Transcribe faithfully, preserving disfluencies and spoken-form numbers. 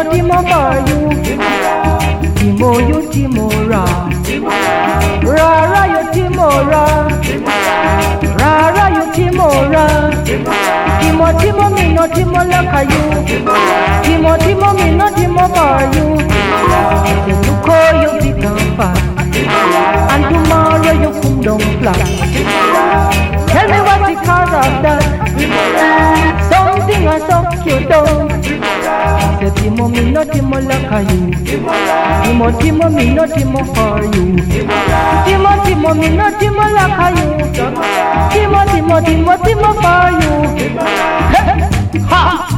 Timo for you. Timo you Timo ra. Ra ra you Timo ra. Ra ra you Timo ra. Timo Timo me no Timo like you. Timo Timo me no Timo for you. You call you become fast. And tomorrow you come down flat. Tell me what's the cause of that. Something I suck you down. Say Timo me no Timo like you. Timo Timo me no Timo for you. Timo Timo me no Timo like you. Timo Timo Timo Timo for you. Ha!